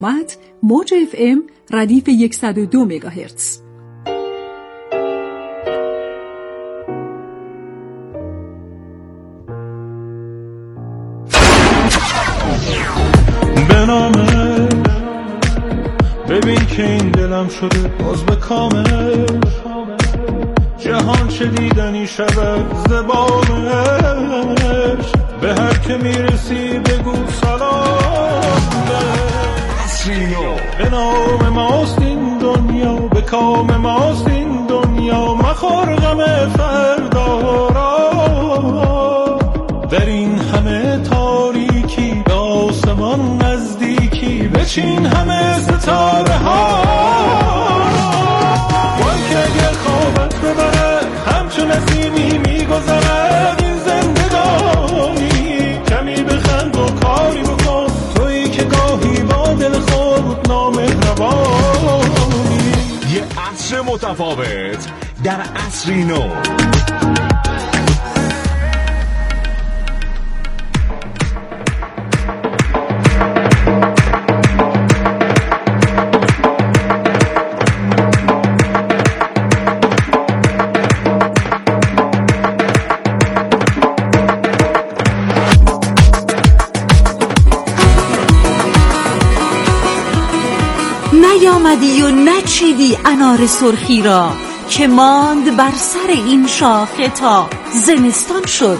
موج FM ردیف 102 مگاهرتز. به نامه ببین که این دلم شده باز به کامل، جهان چه دیدنی شود زبانش، به هر که میرسی بگو سلام عصرینو. به نام ماست این دنیا، به کام ماست این دنیا، مخور غم فردا را. در این همه تاریکی به آسمان نزدیکی، بچین همه ستاره ها. وای که اگر خوابت ببره همچون نسیمی میگذرد این زندگانی، کمی بخند و کاری بکن تویی که گاهی با دل خود نامهربانی. یه عصر متفاوت در عصرینو. نیامدی و نچیدی انار سرخی را، که ماند بر سر این شاخه تا زمستان شد.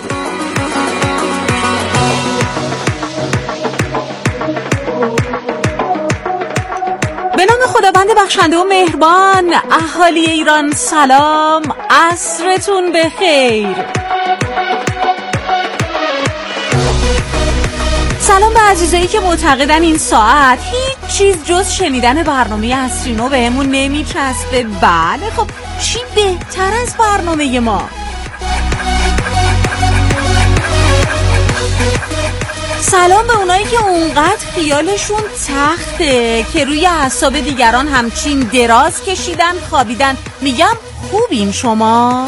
به نام خداوند بخشنده و مهربان. اهالی ایران سلام، عصرتون بخیر. سلام به عزیزایی که معتقدن این ساعت هیچ چیز جز شنیدن برنامه عصرینو بهمون نمیچسبه. بله خب چی بهتر از برنامه ما؟ سلام به اونایی که اونقدر خیالشون تخته که روی اعصاب دیگران همچین دراز کشیدن خوابیدن. میگم خوبین شما؟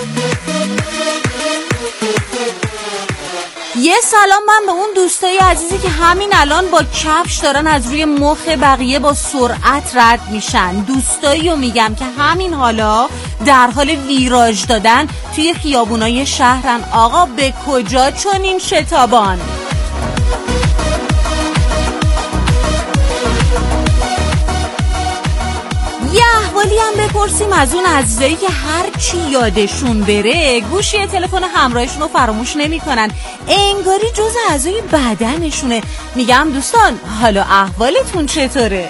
یه سلام من به اون دوستای عزیزی که همین الان با کفش دارن از روی مخ بقیه با سرعت رد میشن. دوستایی رو میگم که همین حالا در حال ویراژ دادن توی خیابونای شهرن. آقا به کجا چنین شتابان؟ یه احوالی هم بپرسیم از اون عزیزایی که هر چی یادشون بره گوشی تلفن همراهشون رو فراموش نمی کنن، انگاری جز اعضای بدنشونه. میگم دوستان حالا احوالتون چطوره؟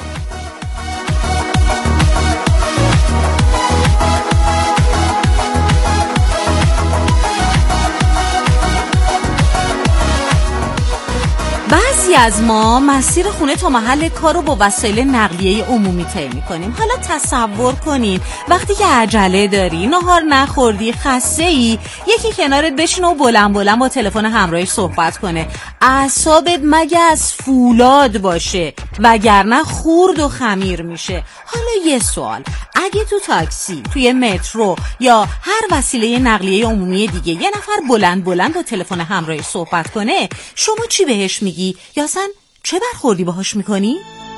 بعضی از ما مسیر خونه تا محل کار رو با وسایل نقلیه عمومی طی می‌کنیم. حالا تصور کنین وقتی که عجله داری، نهار نخوردی، خسته‌ای، یکی کنارت بشینه و بلند بلند با تلفن همراهش صحبت کنه. اعصابت مگه از فولاد باشه؟ وگرنه خورد و خمیر میشه. حالا یه سوال، اگه تو تاکسی، توی مترو یا هر وسیله نقلیه عمومی دیگه یه نفر بلند بلند با تلفن همراهش صحبت کنه، شما چی بهش میگی؟ یا اصلا چه برخوردی باهاش میکنی؟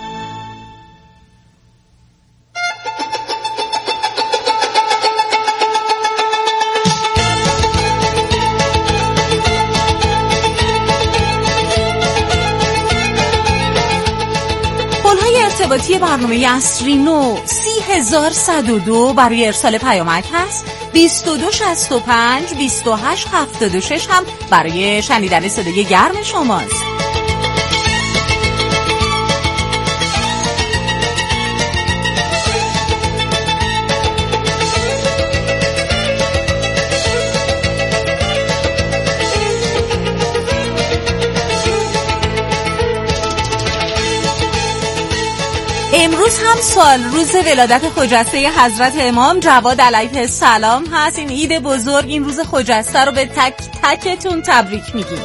ارتباطی برنامه عصرینو 30102 برای ارسال پیامک هست. 2265 2876 هم برای شنیدن صدای گرم شماست. امروز هم سال روز ولادت خجسته حضرت امام جواد علیه السلام هست. این عید بزرگ، این روز خجسته رو به تک تکتون تبریک میگیم.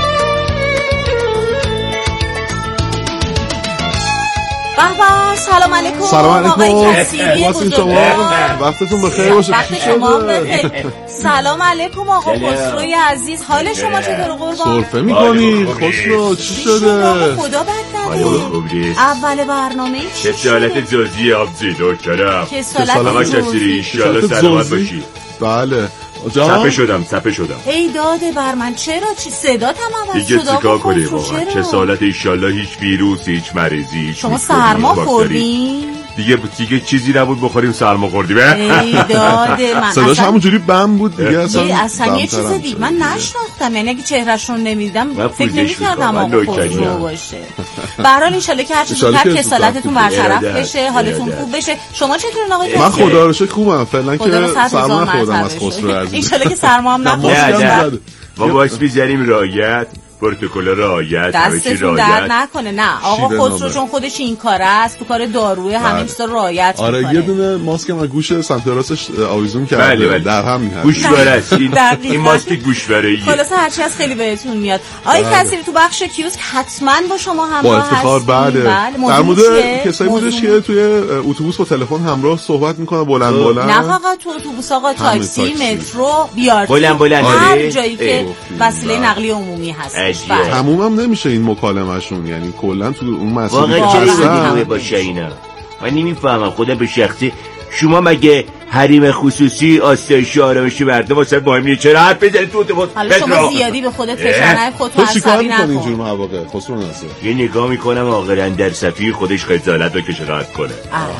به سلام علیکم. سلام علیکم. واسه شما وقتتون بخیر باشه. وقت شما بخیر. سلام علیکم آقا خسروی عزیز، حال شما چطور قربان؟ سرفه میکنی خسرو؟ چی شده؟ خدا بد نده. اول برنامه چه سالت جزئی آبزی دکترم؟ که سالت جزئی انشالله سلامت باشی. بله صفحه شدم. ای داده بر من، چرا چی صدات هم عوض شد؟ دیگه چیکار کنیم واقعا؟ چه سالت انشالله هیچ ویروس، هیچ مریضی، شما سرما خوردین؟ دیگه چیزی نبود بخوریم سرما خوردیم. ای داده من صداش همونجوری بم بود دیگه. اصلا یه چیز دیگه من نشناختم، یعنی اگه چهرهش رو نمیدیدم فکر نمی‌کردم آقا خسرو باشه. به هر حال ان شاءالله که هر چیزی که کسالتتون برطرف بشه، حالتون خوب بشه. شما چطورین آقا؟ من خدا رو شکر خوبم، فعلا که سرما نخوردم از خسرو عزیز. ان شاءالله که سرما هم نخورید. ما باش میذاریم رعایت، پروتکل رعایت، دستتون درد نکنه. نه آقا خسرو چون خودش این کاره است، تو کار داروی همین چیزا رعایت میکنه. آره یه دونه ماسک از گوش سمت راستش آویزون کرده. بله. در هم میاد. گوشواره است این ماسک گوشواره‌ای. خلاص هر چی از خیلی بهتون میاد. آقای کثیری تو بخش کیوسک حتما با شما همراه هستیم. با افتخار. بله. در مورد کسایی بودش که توی اتوبوس با تلفن همراه صحبت میکنه بلند. نه فقط تو اتوبوس آقا، تاکسی، مترو، بیارتی، بلند هر جایی که وسیله نقلیه عمومی هست. تمومم نمیشه این مکالمه‌شون، یعنی کلا تو اون مسئله واقعا چه همه باشه اینا. من نمیفهمم خدا به شخصی. شما مگه حریم خصوصی آسایش آرامش مردم واسه مهمه؟ چرا حرف بزنید تو اتوبوس؟ حالا شما زیادی به خودت فشار نیار، خودت عصبی نکن. اینجور مواقع خسرو ناصر یه نگاه میکنم آقا در صفی خودش خجالت بکشه راحت کنه.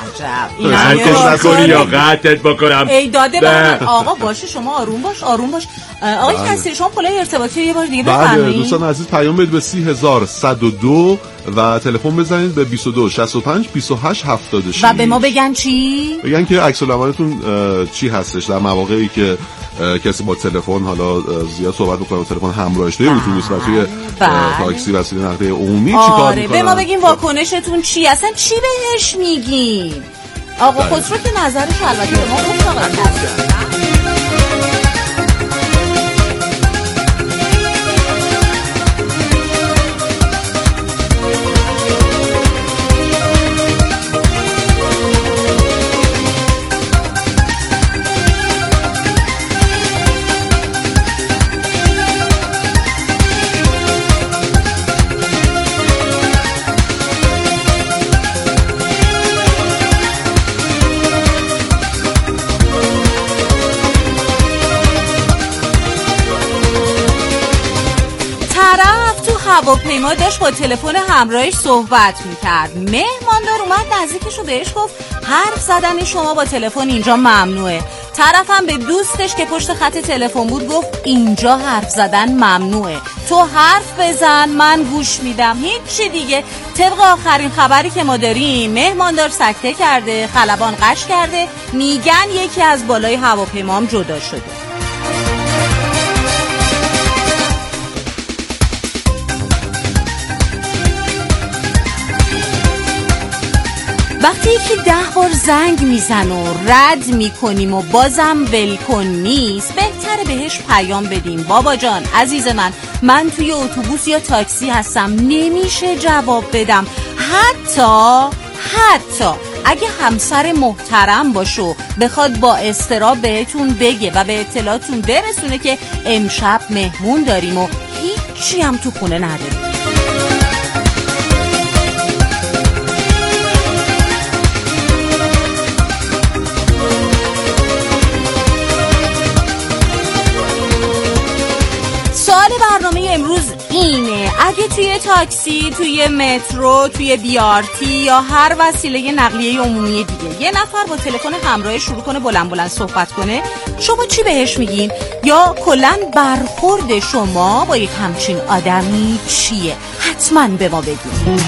عجب. هر کس کنی یا قطعت بکنم. ای داده من. آقا باشه شما آروم باش. آقای کثیری شما پلای ارتباطی یه بار دیگه بفرمایید. بله دوستان عزیز، پیام بدید به 30102 و تلفن بزنید به 22 65 28 76 و به ما بگن چی؟ بگن که عکس العملتون چی هستش در مواقعی که کسی با تلفن حالا زیاد صحبت می‌کنه و تلفن همراهش توی اتوبوس و توی تاکسی وسیله نقلیه عمومی چیکار می‌کنه؟ به ما بگین واکنشتون چی؟ اصلا چی بهش میگین؟ آقا خسرو که نظرش البته به ما گفت آقا کثیری. هواپیما داشت با تلفن همراهش صحبت میکرد. مهماندار اومد نزدیکشو بهش گفت حرف زدن شما با تلفن اینجا ممنوعه. طرفم به دوستش که پشت خط تلفن بود گفت اینجا حرف زدن ممنوعه، تو حرف بزن من گوش میدم. هیچی دیگه. طبق آخرین خبری که ما داریم مهماندار سکته کرده، خلبان قش کرده، میگن یکی از بالای هواپیما هم جدا شده. وقتی یکی 10 بار زنگ میزن و رد میکنیم و بازم ولکن نیست، بهتره بهش پیام بدیم بابا جان عزیز من توی اتوبوس یا تاکسی هستم نمیشه جواب بدم. حتی اگه همسر محترم باشه بخواد با اضطراب بهتون بگه و به اطلاعتون برسونه که امشب مهمون داریم و هیچی هم تو خونه نداریم. برنامه امروز اینه: اگه توی تاکسی، توی مترو، توی بیارتی یا هر وسیله نقلیه عمومی دیگه یه نفر با تلفن همراه شروع کنه بلند صحبت کنه، شما چی بهش میگین؟ یا کلاً برخورد شما با یک همچین آدمی چیه؟ حتما به ما بگین.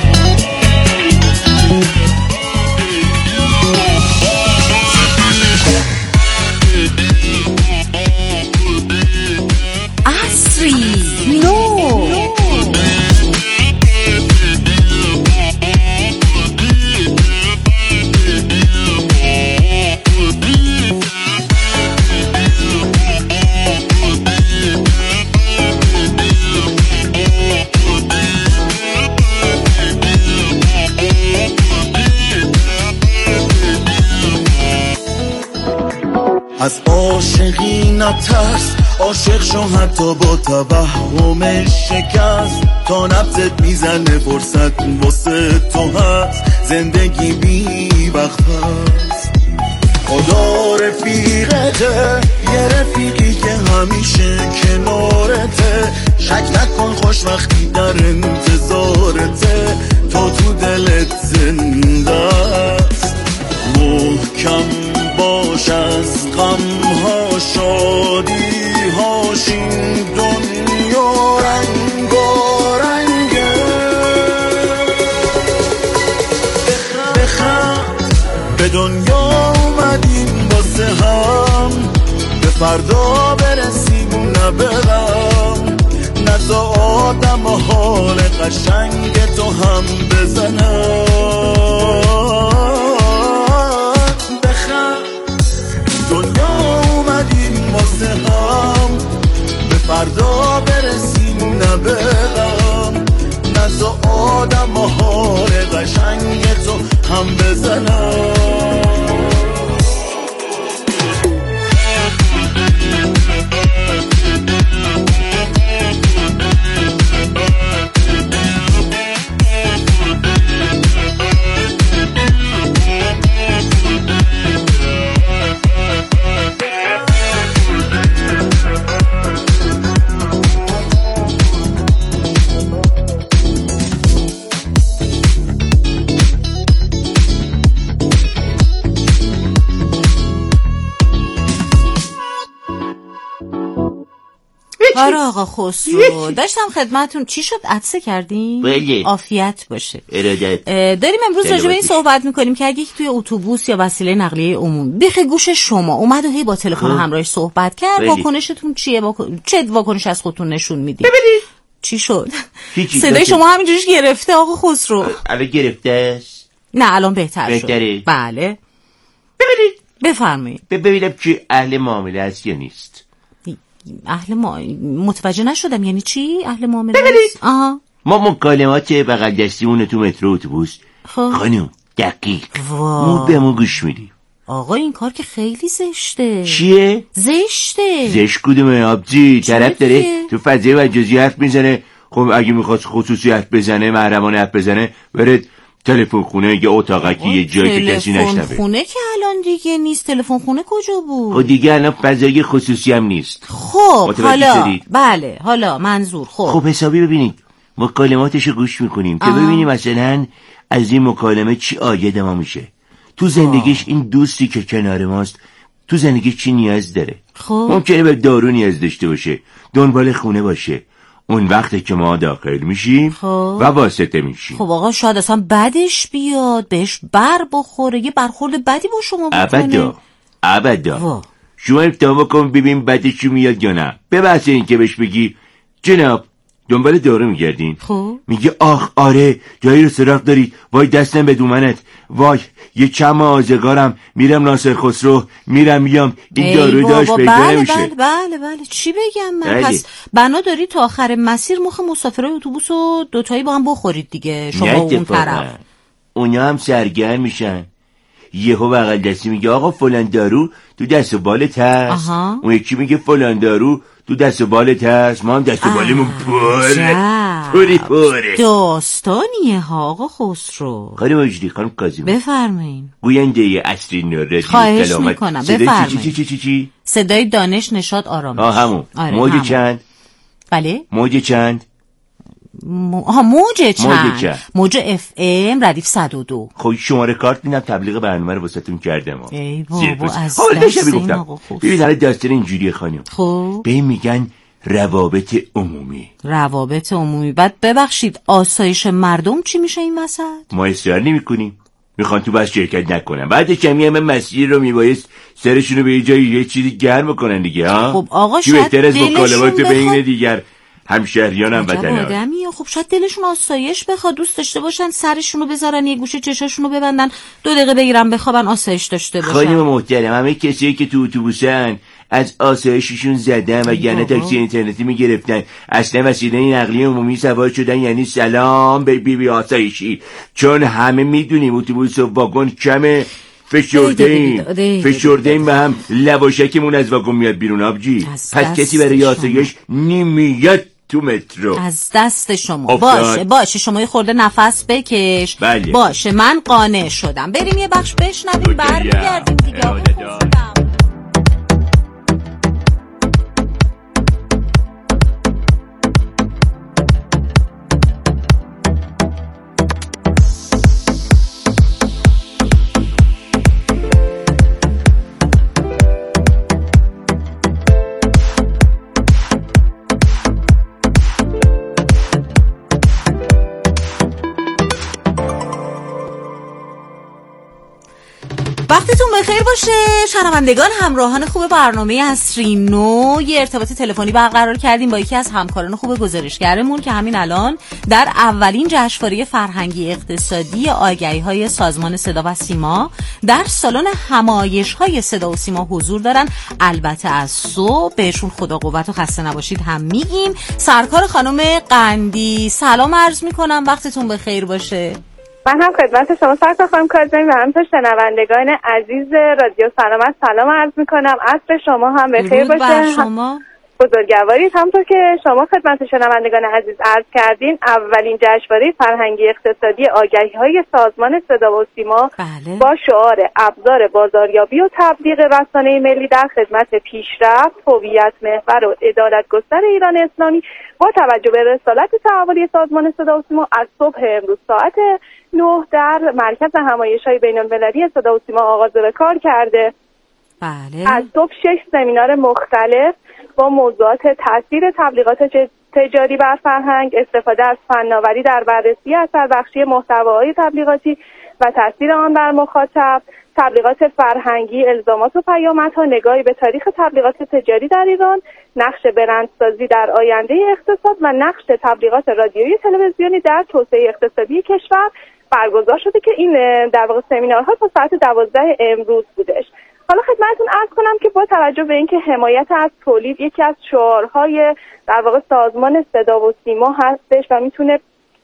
نترس عاشق شو حتی با توهم شکست تا نبضت میزنه فرصت واسه تو هست زندگی بی وقت هست خدا رفیقته یه رفیقی که همیشه کنارته شک نکن خوشبختی در انتظارته تا تو دلت زنده است محکم باش از غمها شادیهاش این دنیا رنگارنگه بخند به دنیا اومدیم واسه هم به فردا برسیم نه به غم نزا آدم حال قشنگ تو هم بزنم دنیا اومدیم واسه هم به فردا برسیم نه به غم نزا آدم حال قشنگ تو هم بزنم آره آقا خسرو داشتم خدمتون. چی شد عطسه کردین؟ بله. عافیت باشه. ارادت. داریم امروز راجع به این صحبت میکنیم که اگه توی اتوبوس یا وسیله نقلیه عمومی بیخ گوش شما اومد و هی با تلفن همراهش صحبت کرد واکنشتون چیه؟ چه واکنش از خودتون نشون میدید؟ ببینید چی شد؟ صدای شما همینجوریش گرفته آقا خسرو. الان گرفته است؟ نه الان بهتره. بله ببینید بفرمایید. ببینم چه اهل معامله است یا نیست. متوجه نشدم یعنی چی اهل معامله؟ ببینید ما مکالمات بغل دستیمون تو مترو اتوبوس خانم دقیق مو به مو گوش میدیم. آقا این کار که خیلی زشته. چیه؟ زشته. زشت کدومه آبجی؟ طرف داره تو فضای مجازی حرف میزنه. خب اگه میخواست خصوصی حرف بزنه محرمانه حرف بزنه برید تلفن خونه یا اتاقکی یه جایی که کسی نشنوه. تلفن خونه که الان دیگه نیست. تلفن خونه کجا بود؟ خب دیگه الان فضای خصوصی هم نیست. خب حالا بله حالا منظور خب حسابی ببینید مکالماتشو گوش میکنیم که ببینیم مثلا از این مکالمه چی آید ما میشه. تو زندگیش این دوستی که کنار ماست تو زندگیش چی نیاز داره. خب ممکنه به دارو نیاز داشته باشه، دنبال خونه باشه. اون وقتی که ما داخل میشیم و واسطه میشیم. خب آقا شاید اصلا بدش بیاد بهش بر بخوره، یه برخورد بدی با شما بکنه. ابدا شما امتحان بکن ببین بدش میاد یا نه. به بحث این که بهش بگی جناب دنبال دارو میگردین، میگه آخ آره جایی رو سراغ دارید، وای دستم به دومنت، وای یه چم آزگارم، میرم ناصر خسرو میرم میام این دارو داشت پیدا نمیشه. بله چی بگم من؟ پس بنا داری تا آخر مسیر مخ مسافرای اتوبوس رو دوتایی با هم بخورید دیگه شما اون طرف. اونا هم سرگرم میشن. یهو بغل دستی میگه آقا فلان دارو تو دست و بالت هست. اون یکی میگه فلان دارو تو دست و بالت هست. ما هم دست و بالمون پوره داستانیه ها آقا خسرو. خانم مجدی خانم کاظمی بفرمایین. گوینده اصری نور خواهش میکنم بفرمایین. چی؟ صدای دانش نشاد آرامش. همون. موج چند؟ بله موج چند؟ موج FM ردیف 102. خب شماره کارت میدم تبلیغ برنامه رو واسهتون کردم. ای بابا از ببین الان داستان اینجوریه خانم. خب به این میگن روابط عمومی. بعد ببخشید آسایش مردم چی میشه این وسط؟ ما اصرار نمی‌کنیم. میخوان تو بس شرکت نکنن. بعد کمی هم مسیر رو میبایست سرشونو به یه جایی یه چیزی گرم کنن دیگه ها. خب آقا چی بهتر از مکالمات بین دیگر همشهریان هم وطنان. خب شاید دلشون آسایش بخواد، دوست داشته باشن سرشونو بذارن یه گوشه چشاشونو ببندن 2 دقیقه بگیرن بخوابن آسایش داشته باشن. خانم محترم همه کسایی که تو اتوبوسن از آسایششون زدن و یعنی تاکسی اینترنتی میگرفتن، اصلا وسیله نقلیه عمومی سوار شدن یعنی سلام به بی آسایشی. چون همه میدونیم اتوبوس و واگن کمه، فشردیم به هم لواشکمون از واگن میاد بیرون آبجی. پس کسی برای آسایش نمیاد تو مترو. از دست شما. باشه شما یه خورده نفس بکش. بله. باشه من قانع شدم. بریم یه بخش بشنویم برمیگردیم دیگه. وقتتون بخیر باشه شنوندگان، همراهان خوب برنامه عصری نو. یه ارتباط تلفنی برقرار کردیم با یکی از همکاران خوب گزارشگرمون که همین الان در اولین جشنواره فرهنگی اقتصادی آگهی‌های سازمان صدا و سیما در سالن همایش‌های صدا و سیما حضور دارن. البته از صبح بهشون خدا قوت و خسته نباشید هم میگیم. سرکار خانم قندی سلام عرض میکنم، وقتتون بخیر باشه. من هم خدمت شما سرکار خانم کاظمی و همینطور شنوندگان عزیز رادیو سلامت سلام عرض میکنم. عصر شما هم بخیر باشه. شما بزرگوارید. همونطور که شما خدمت شنوندگان عزیز عرض کردین، اولین جشنواره فرهنگی اقتصادی آگهی‌های سازمان صدا و سیما با شعار ابزار بازاریابی و تبلیغ رسانه ملی در خدمت پیشرفت، هویت محور و عدالت‌گستر ایران اسلامی با توجه به رسالت تعاونی سازمان صدا و سیما از صبح امروز ساعت 9 در مرکز همایش‌های بین‌المللی صدا و سیما آغاز به کار کرده. از صبح 6 سمینار مختلف با موضوعات تاثیر تبلیغات تجاری بر فرهنگ، استفاده از فناوری در بررسی اثربخشی محتواهای تبلیغاتی و تاثیر آن بر مخاطب، تبلیغات فرهنگی، الزامات و پیامدها، نگاهی به تاریخ تبلیغات تجاری در ایران، نقش برندسازی در آینده اقتصاد و نقش تبلیغات رادیویی تلویزیونی در توسعه اقتصادی کشور برگزار شده که این در واقع سمینارها تا ساعت 12 امروز بودش. حالا خدمتتون عرض کنم که با توجه به اینکه حمایت از تولید یکی از شعارهای در واقع سازمان صدا و سیما هستش و میتونه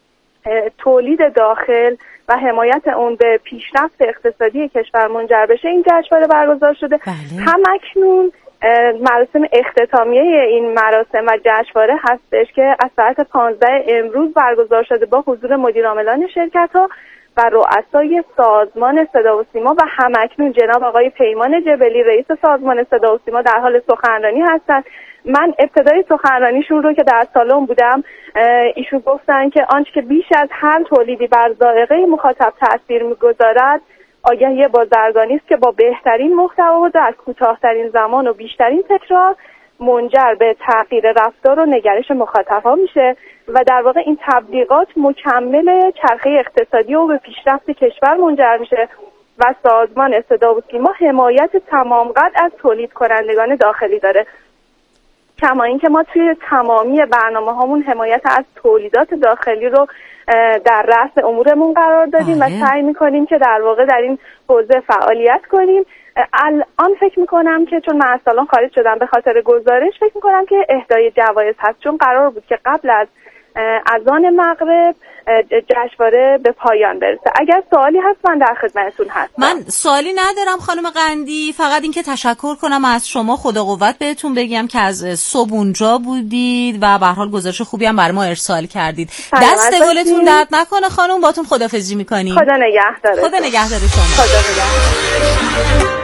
تولید داخل و حمایت اون به پیشرفت اقتصادی کشور منجر بشه، این جشنواره برگزار شده. همکنون مراسم اختتامیه این مراسم و جشنواره هستش که از ساعت 15 امروز برگزار شده با حضور مدیرعاملان شرکت‌ها و رؤسای سازمان صدا و سیما و همکنون جناب آقای پیمان جبلی رئیس سازمان صدا و سیما در حال سخنرانی هستند. من ابتدای سخنرانیشون رو که در سالن بودم، ایشون گفتن که آنچه که بیش از هر تولیدی بر ذائقه مخاطب تأثیر می‌گذارد آگهی بازرگانی است که با بهترین محتوا و در کوتاه‌ترین زمان و بیشترین تکرار منجر به تغییر رفتار و نگرش مخاطب‌ها میشه و در واقع این تبلیغات مکمل چرخه اقتصادی و به پیشرفت کشور منجر میشه و سازمان صدا و سیما حمایت تمام قد از تولید کنندگان داخلی داره. کما اینکه ما توی تمامی برنامه‌هامون حمایت از تولیدات داخلی رو در رأس امورمون قرار دادیم و سعی می‌کنیم که در واقع در این حوزه فعالیت کنیم. الان فکر می‌کنم که چون من از سالن خارج شدم به خاطر گزارش، فکر می‌کنم که اهدای جوایز هست، چون قرار بود که قبل از اذان مغرب جشنواره به پایان برسه. اگر سوالی هست من در خدمتتون هستم. من سوالی ندارم خانم قندی، فقط اینکه تشکر کنم از شما، خدا قوت بهتون بگم که از صبح اونجا بودید و به هر حال گزارش خوبی هم برای ما ارسال کردید. دست گلتون درد نکنه خانم، باتون خداحافظی می‌کنیم. خدا نگهدار. خدا نگهدار شما. خدا نگهدار.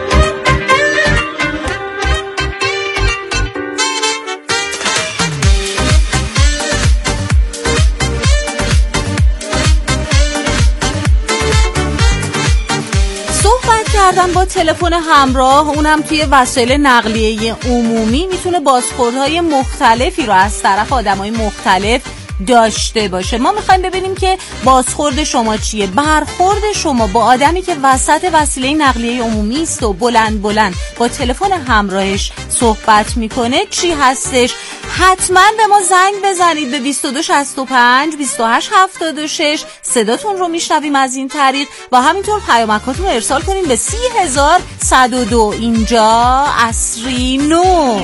کردن با تلفن همراه، اونم توی وسایل نقلیه عمومی، میتونه بازخوردهای مختلفی رو از طرف آدمای مختلف داشته باشه. ما میخوایم ببینیم که بازخورد شما چیه، برخورد شما با آدمی که وسط وسیله نقلیه عمومی است و بلند با تلفن همراهش صحبت میکنه چی هستش. حتما به ما زنگ بزنید به 2265 2876 صداتون رو میشنویم از این طریق و همینطور پیامکاتون رو ارسال کنیم به 30102. اینجا عصری نو.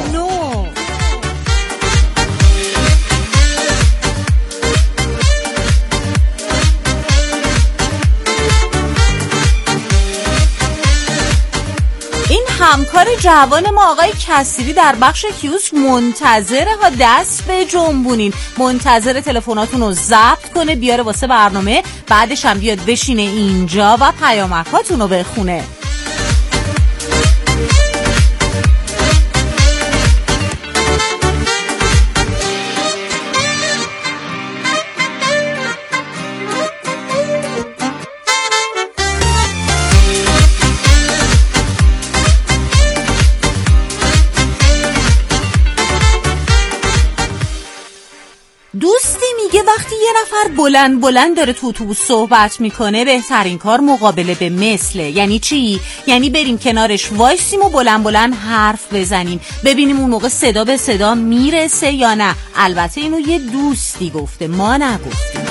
همکار جوان ما آقای کسیری در بخش کیوسک منتظره ها، دست به جنبونین، منتظر تلفناتون رو ضبط کنه بیاره واسه برنامه، بعدش هم بیاد بشینه اینجا و پیامکاتون رو بخونه. دوستی میگه وقتی یه نفر بلند بلند داره تو اتوبوس صحبت میکنه بهترین کار مقابله به مثله. یعنی چی؟ یعنی بریم کنارش وایسیم و بلند بلند حرف بزنیم، ببینیم اون موقع صدا به صدا میرسه یا نه. البته اینو یه دوستی گفته، ما نگفتیم.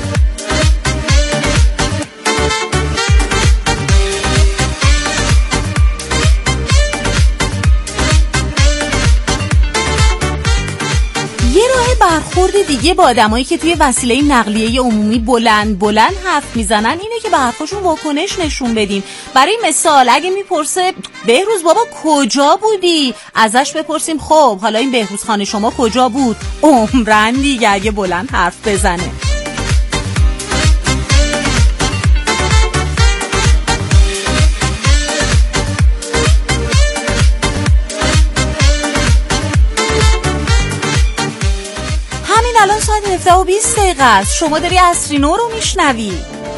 برخورد دیگه با آدمایی که توی وسیله نقلیه عمومی بلند بلند حرف میزنن اینه که به حرفاشون واکنش نشون بدین. برای مثال اگه میپرسه بهروز بابا کجا بودی، ازش بپرسیم خب حالا این بهروز خانه شما کجا بود، عمرن دیگه اگه بلند حرف بزنه. الان ساعت 17:20 است. شما داری عصری نو رو میشنوی.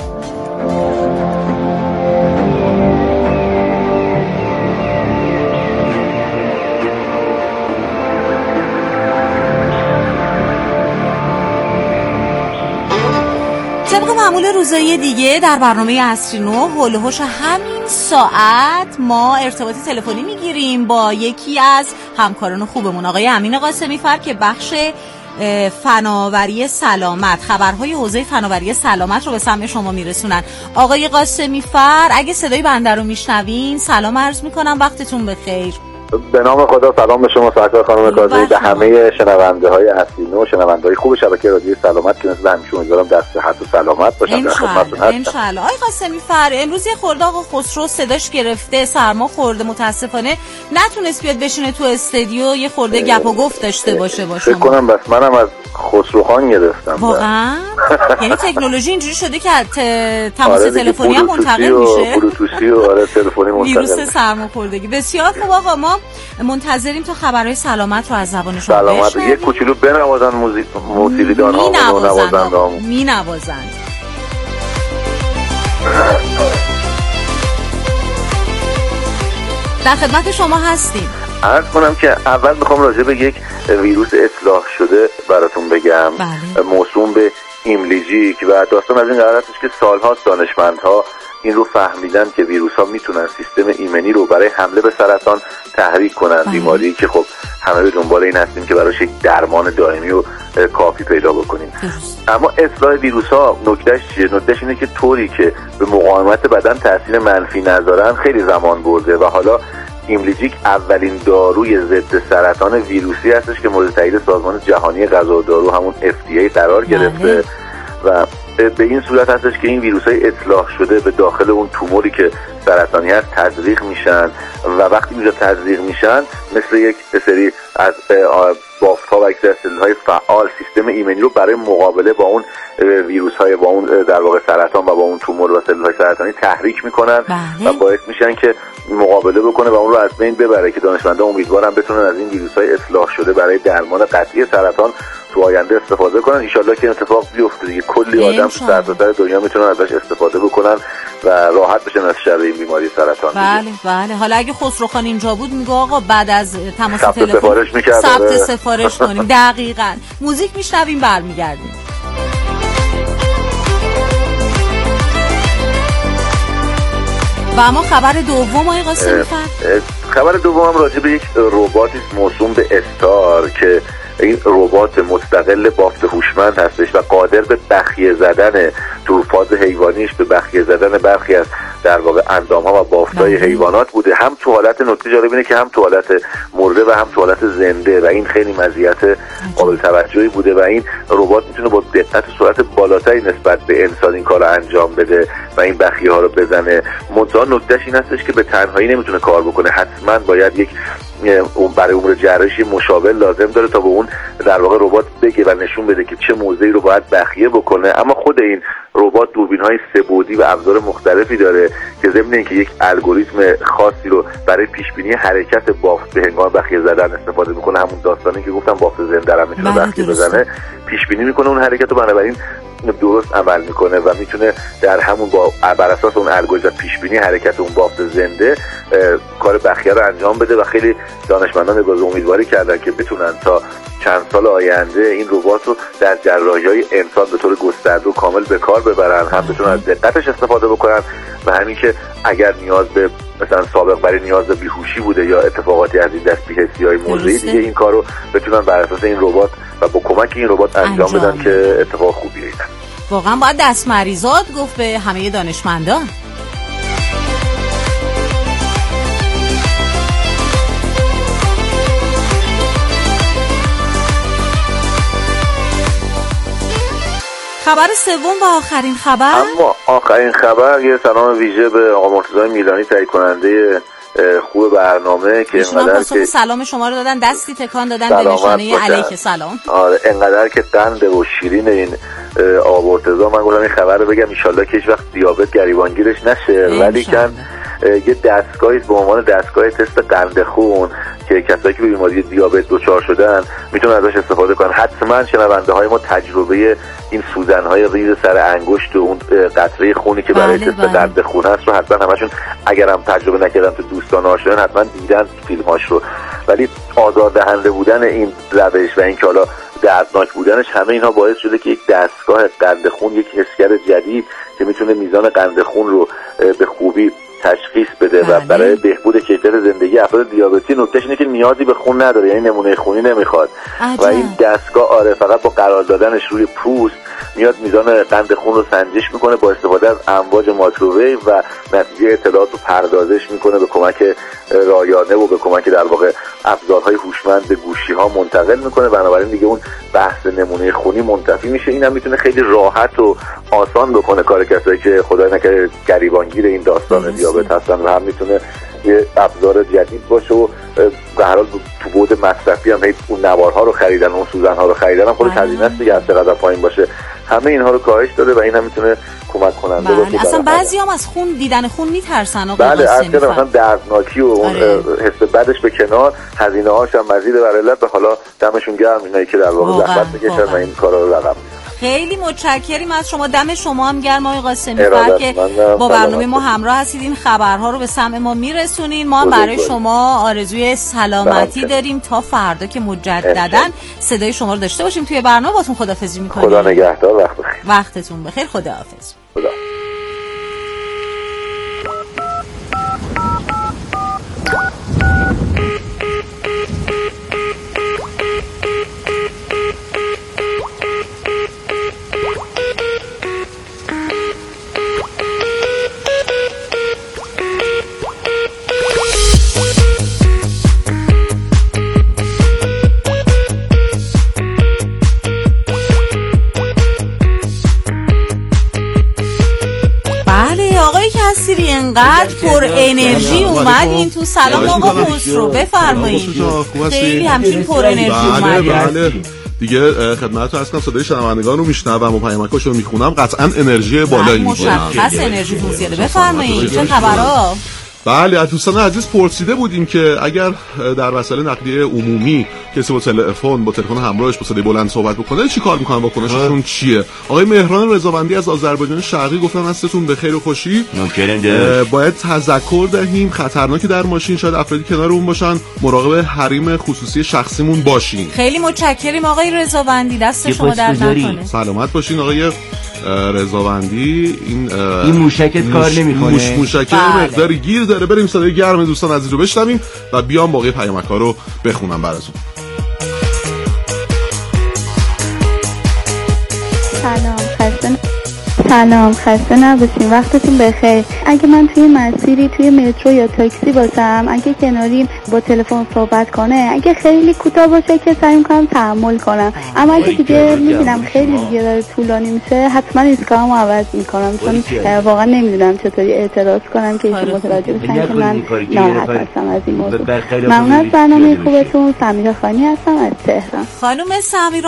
طبق معمول روزایی دیگه در برنامه عصری نو هول و هوش همین ساعت ما ارتباط تلفنی میگیریم با یکی از همکاران خوبمون آقای امین قاسمی فر که بخش فناوری سلامت، خبرهای حوزه فناوری سلامت رو به سمع شما میرسونن. آقای قاسمی فر اگه صدای بنده رو میشنوین سلام عرض میکنم، وقتتون بخیر. به نام خدا سلام به شما سرکار خانم کاظمی، به همه شنونده های اصیل و شنونده های خوب شبکه رادیو سلامت که مثل همیشه امیدوارم دست صحت و سلامت باشن. در خدمتتون هستم. انشالله. آقای قاسمی فر امروز یه خورده آقا خسرو صداش گرفته، سرما خورده، متاسفانه نتونست بیاد بشینه تو استودیو یه خورده گپ و گفت داشته باشه با شما. فکر کنم بس منم از خسرو خان گرفتم. واقعا؟ یعنی تکنولوژی اینجوری شده که تماس تلفنی هم منتقل میشه. بلوتوثی و آره تلفنی منتقل. ویروس سرماخوردگی. بسیار خوب آقا، ما منتظریم تا خبرهای سلامت رو از زبان شما بشنویم. سلامت. یه کوچولو بنوازن موسیقیدان ها و نوازنده‌ها. می‌نوازند. در خدمت شما هستیم. عرض کنم که اول میخوام راجع به یک ویروس اصلاح شده براتون بگم. بله. موسوم به ایملیجیک و داستان از این قرار هستش که سالهاست دانشمندها این رو فهمیدن که ویروس ها میتونن سیستم ایمنی رو برای حمله به سرطان تحریک کنن. بیماری که خب همه به دنبال این هستیم که براش یک درمان دائمی و کافی پیدا بکنیم. اما اصلاح ویروس ها نکتهش چیه؟ نکتهش اینه که طوری که به مقاومت بدن تاثیر منفی نذارن خیلی زمان برده و حالا ایملیجیک اولین داروی ضد سرطان ویروسی هستش که مورد تایید سازمان جهانی غذا و دارو همون FDA قرار گرفته و به این صورت هستش که این ویروس‌های اصلاح شده به داخل اون توموری که سرطانی هست تزریق میشن و وقتی اینجا تزریق میشن مثل یک سری از بافت‌ها و یک سلول‌های فعال سیستم ایمنی رو برای مقابله با اون ویروس‌های با اون در واقع سرطان و با اون تومور و سلول‌های سرطانی تحریک میکنن و باعث میشن که مقابله بکنه و اون رو از بین ببره که دانشمندان امیدوارن بتونن از این ویروس‌های اصلاح شده برای درمان قطعی سرطان تو آینده استفاده کنن. ان شاءالله که این اتفاق بیفته دیگه کلی آدم تو سرتاسر دنیا میتونن ازش استفاده بکنن و راحت بشن از شر این بیماری سرطان. بله. حالا اگه خسرو خان اینجا بود میگه آقا بعد از تماس تلفن سفارش ثبت سفارش کنیم. دقیقاً. موزیک میشنویم برمیگردیم. و اما خبر دوم آقای قاسمی فر. خبر دومم راجع به یک رباتی موسوم به استار که این ربات مستقل بافت هوشمند هستش و قادر به بخیه زدن تو فاز حیوانیش، به بخیه زدن برخی از در واقع اندام‌ها و بافت‌های حیوانات بوده، هم تو حالت نکته جالب اینه که هم تو حالت مرده و هم تو حالت زنده و این خیلی مزیت قابل توجهی بوده و این ربات میتونه با دقت و سرعت بالاتری نسبت به انسان این کارو انجام بده و این بخیه ها رو بزنه. منتها نکتهش این هستش که به تنهایی نمیتونه کار بکنه، حتما باید یک برای امور جراحی مشاور لازم داره تا به اون در واقع ربات بگه و نشون بده که چه موضعی رو باید بخیه بکنه. اما خود این ربات دوربین‌های سه‌بعدی و ابزار مختلفی داره که ضمن اینکه یک الگوریتم خاصی رو برای پیشبینی حرکت بافت به هنگام بخیه زدن استفاده میکنه، همون داستانی که گفتم بافت زنده رو میتونه بخیه بزنه، پیشبینی میکنه اون حرکت رو، بنابراین درست عمل میکنه و میتونه در همون با بر اساس اون الگوریتم پیشبینی حرکت اون بافت زنده کار بخیه رو انجام بده و خیلی دانشمندان ابراز امیدواری کردن که بتونن تا چند سال آینده این ربات رو در جراحی‌های انسان به طور گسترده و کامل به کار ببرن، هم بتونن از دقتش استفاده بکنن و همین که اگر نیاز به مثلا سابق برای نیاز به بیهوشی بوده یا اتفاقاتی از این دست بی‌حسی‌های موضعی دیگه این کارو بتونن بر اساس این ربات و با کمک این ربات انجام بدن که اتفاق خوبی بیاد. واقعا باید دست مریضات گفت به همه دانشمندان. خبر سوم و آخرین خبر، اما آخرین خبر یه سلام ویژه به آقا مرتضی میلانی، تهیه کننده خوب برنامه که اینقدر که سلام شما رو دادن، دستی تکان دادن به نشانه علیک سلام. آره انقدر که قنده و شیرین این آقا مرتضی، من گفتم این خبر رو بگم ان شاءالله که هیچ وقت دیابت گریبانگیرش نشه، ولی کن یه دستگاهی به عنوان دستگاه تست قند خون که کسایی که به بیماری دیابت دچار شدن میتونن ازش استفاده کنن. حتما شنونده های ما تجربه این سوزن های ریز سر انگشت و اون قطره خونی که برای تست قند خون هست رو حتما همشون اگرم تجربه نکردن تو دوستان آشنایان حتما دیدن فیلم هاش رو، ولی آزاردهنده بودن این روش و این که حالا دردناک بودنش، همه اینها باعث شده که یک دستگاه قند خون، یک حسگر جدید که میتونه میزان قند خون رو به خوبی تشخیص بده و برای بهبود کیفیت زندگی افراد دیابتی. نکتهش اینه که نیازی به خون نداره، یعنی نمونه خونی نمیخواد و این دستگاه فقط با قرار دادنش روی پوست میاد میزان قند خون رو سنجش میکنه، با استفاده از امواج مایکروویو و نتیجه اطلاعات رو پردازش میکنه، به کمک رایانه و به کمک در واقع ابزارهای هوشمند به گوشی ها منتقل میکنه، بنابراین دیگه اون بحث نمونه خونی منتفی میشه. اینم میتونه خیلی راحت و آسان بکنه کار کسایی که خدای نکرده گریبانگیر این داستان دیابت هستن و هم میتونه یه ابزار جدید باشه و به هر حال تو بود مصرفی هم اون نوارها رو خریدن، اون سوزن‌ها رو خریدن هم خودش هزینه است دیگه، از چقدر پایین باشه همه اینها رو کاهش داده و این هم میتونه کمک کننده باشه. اصلا بعضیام از خون دیدن خون میترسن آقا. بله اصلا مثلا دردناکی و اون حس بدش به کنار، هزینه هاش هم مزید بر علت به حالا دمشون گرم اینایی که در واقع زحمت میکشن و این کارا رو رقم. خیلی متشکریم از شما، دم شما هم گرم آقای قاسمی که با برنامه ما همراه هستید، این خبرها رو به سمع ما میرسونین. ما برای شما آرزوی سلامتی داریم تا فردا که مجدداً صدای شما رو داشته باشیم توی برنامه. باتون خداحافظی میکنیم. خدا نگهدار، وقت بخیر. وقتتون بخیر، خداحافظ. خدا. انقدر پر انرژی اومدین تو. سلام آقا خسرو، بفرمایید. خیلی همچین پر انرژی اومدین. بله دیگه خدمتتون هستم، صدای شنوندگان رو میشنوم و پیامکاشو رو میخونم، قطعا انرژی بالایی میکنم. مشخص انرژیتون زیاده. بفرمایید چه خبرها؟ بله از دوستان عزیز پرسیده بودیم که اگر در وسایل نقلیه عمومی کسی با تلفن همراهش با صدای بلند صحبت بکنه چی کار میکنن، واکنششون چیه؟ آقای مهران رضاوندی از آذربایجان شرقی گفتن هستتون به خیر و خوشی، باید تذکر دهیم خطرناک در ماشین، شاید افرادی کنارمون باشن، مراقب حریم خصوصی شخصیمون باشین. خیلی متشکریم آقای رضاوندی، دست شما درد نکنه. سلامت باشین آقای رضاوندی. این موشکت کار نمیکنه، موشک مقداری گیر داره. بریم صدای گرم دوستان عزیز رو بشنویم و بیام باقی پیامک‌ها رو بخونم براتون. سلام، خسته نباشین، وقتتون بخیر. اگه من توی مسیری توی مترو یا تاکسی باشم، اگه کناری با تلفن صحبت کنه، اگه خیلی کوتاه باشه که سعی می‌کنم تحمل کنم، اما اگه دیگه می‌بینم خیلی دیگه داره طولانی میشه، حتما ایستگاهمو عوض می‌کنم، چون واقعا نمی‌دونم چطوری اعتراض کنم که ایشون متوجه بشن که من ناراحت هستم از این موضوع. ممنون از برنامه خوبتون. سمیرا خانی هستم از تهران. خانم سمیرا